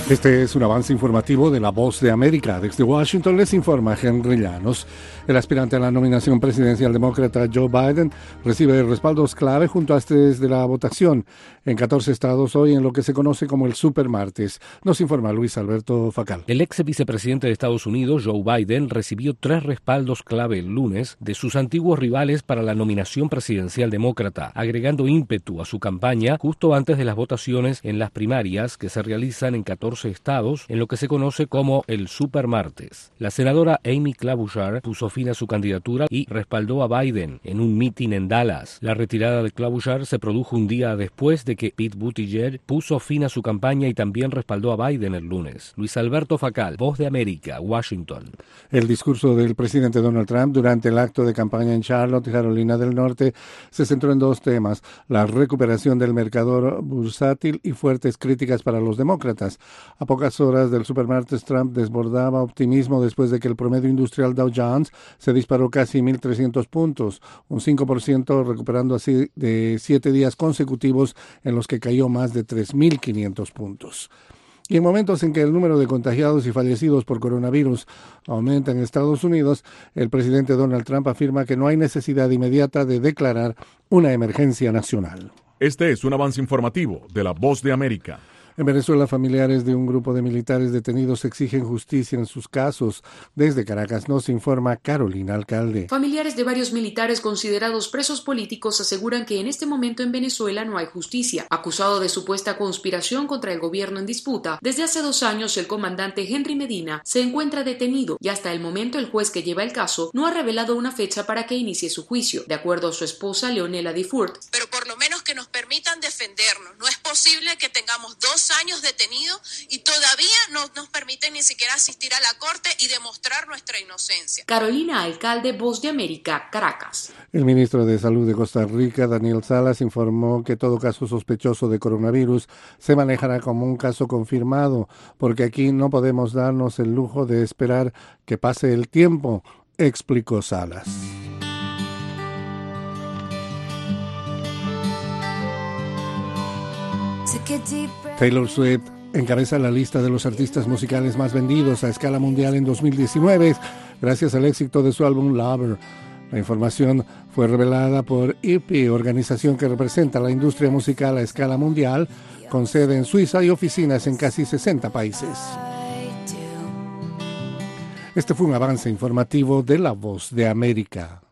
Este es un avance informativo de La Voz de América. Desde Washington les informa Henry Llanos. El aspirante a la nominación presidencial demócrata Joe Biden recibe respaldos clave junto a de la votación en 14 estados hoy en lo que se conoce como el Supermartes. Nos informa Luis Alberto Facal. El ex vicepresidente de Estados Unidos, Joe Biden, recibió 3 respaldos clave el lunes de sus antiguos rivales para la nominación presidencial demócrata, agregando ímpetu a su campaña justo antes de las votaciones en las primarias que se realizan en 14 estados en lo que se conoce como el Supermartes. La senadora Amy Klobuchar puso fin a su candidatura y respaldó a Biden en un mitin en Dallas. La retirada de Klobuchar se produjo un día después de que Pete Buttigieg puso fin a su campaña y también respaldó a Biden el lunes. Luis Alberto Facal, Voz de América, Washington. El discurso del presidente Donald Trump durante el acto de campaña en Charlotte, Carolina del Norte, se centró en 2 temas: la recuperación del mercado bursátil y fuertes críticas para los demócratas. A pocas horas del Supermartes, Trump desbordaba optimismo después de que el promedio industrial Dow Jones se disparó casi 1.300 puntos, un 5%, recuperando así de 7 días consecutivos en los que cayó más de 3.500 puntos. Y en momentos en que el número de contagiados y fallecidos por coronavirus aumenta en Estados Unidos, el presidente Donald Trump afirma que no hay necesidad inmediata de declarar una emergencia nacional. Este es un avance informativo de La Voz de América. En Venezuela, familiares de un grupo de militares detenidos exigen justicia en sus casos. Desde Caracas nos informa Carolina Alcalde. Familiares de varios militares considerados presos políticos aseguran que en este momento en Venezuela no hay justicia. Acusado de supuesta conspiración contra el gobierno en disputa, desde hace 2 años el comandante Henry Medina se encuentra detenido y hasta el momento el juez que lleva el caso no ha revelado una fecha para que inicie su juicio. De acuerdo a su esposa Leonela Difurt, pero por lo menos que nos permitan defendernos. No es posible que tengamos 2 años detenidos y todavía no nos permiten ni siquiera asistir a la corte y demostrar nuestra inocencia. Carolina Alcalde, Voz de América, Caracas. El ministro de Salud de Costa Rica, Daniel Salas, informó que todo caso sospechoso de coronavirus se manejará como un caso confirmado, porque aquí no podemos darnos el lujo de esperar que pase el tiempo, explicó Salas. Taylor Swift encabeza la lista de los artistas musicales más vendidos a escala mundial en 2019 gracias al éxito de su álbum Lover. La información fue revelada por EP, organización que representa la industria musical a escala mundial, con sede en Suiza y oficinas en casi 60 países. Este fue un avance informativo de La Voz de América.